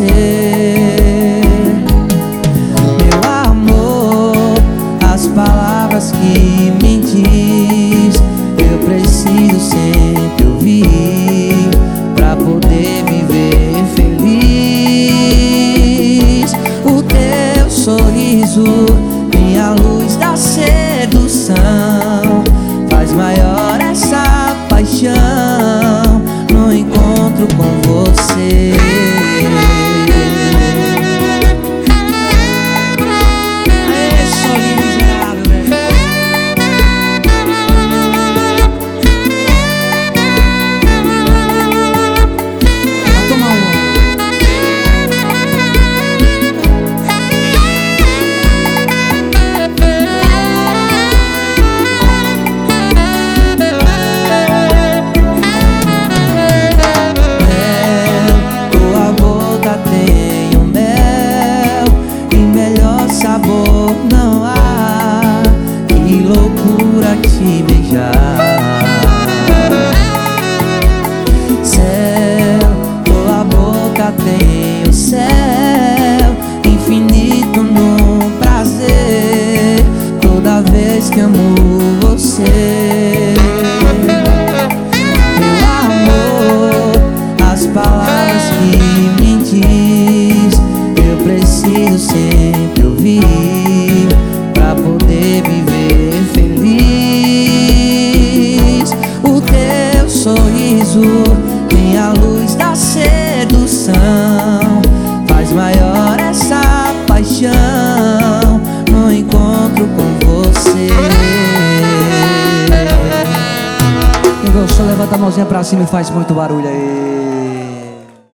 você. Meu amor, as palavras que me diz eu preciso sempre ouvir pra poder me ver feliz. O teu sorriso, minha luz da sedução, faz maior essa paixão no encontro com você. Aê, solinho miserável, velho. Vai tomar uma. Sabor não há, que loucura te beijar. Céu, tua boca tem o céu infinito no prazer, toda vez que amo você. Meu amor, as palavras que me diz eu preciso sempre ouvir pra poder me ver feliz. O teu sorriso, minha luz da sedução, faz maior essa paixão no encontro com você. Quem gostou, levanta a mãozinha pra cima e faz muito barulho aí.